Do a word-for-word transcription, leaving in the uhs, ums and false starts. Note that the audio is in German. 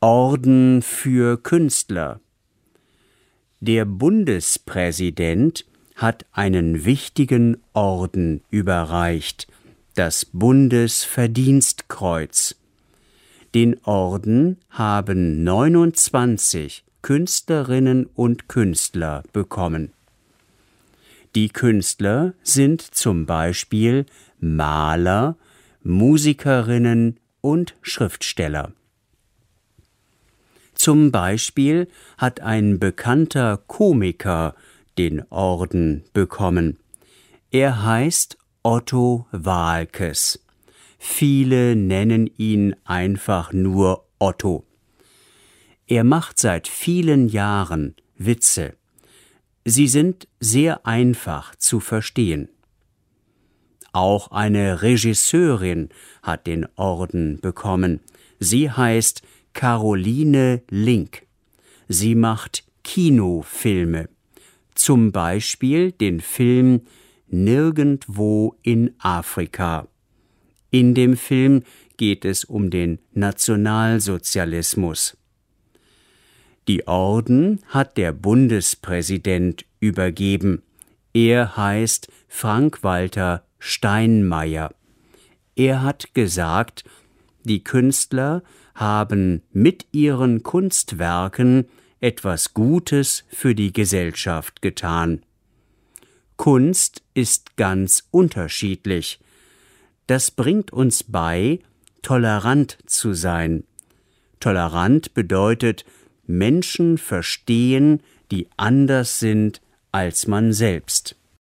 Orden für Künstler. Der Bundespräsident hat einen wichtigen Orden überreicht, das Bundesverdienstkreuz. Den Orden haben neunundzwanzig Künstlerinnen und Künstler bekommen. Die Künstler sind zum Beispiel Maler, Musikerinnen und Schriftsteller. Zum Beispiel hat ein bekannter Komiker den Orden bekommen. Er heißt Otto Waalkes. Viele nennen ihn einfach nur Otto. Er macht seit vielen Jahren Witze. Sie sind sehr einfach zu verstehen. Auch eine Regisseurin hat den Orden bekommen. Sie heißt Caroline Link. Sie macht Kinofilme, zum Beispiel den Film Nirgendwo in Afrika. In dem Film geht es um den Nationalsozialismus. Die Orden hat der Bundespräsident übergeben. Er heißt Frank-Walter Steinmeier. Er hat gesagt, die Künstler haben mit ihren Kunstwerken etwas Gutes für die Gesellschaft getan. Kunst ist ganz unterschiedlich. Das bringt uns bei, tolerant zu sein. Tolerant bedeutet, Menschen verstehen, die anders sind als man selbst.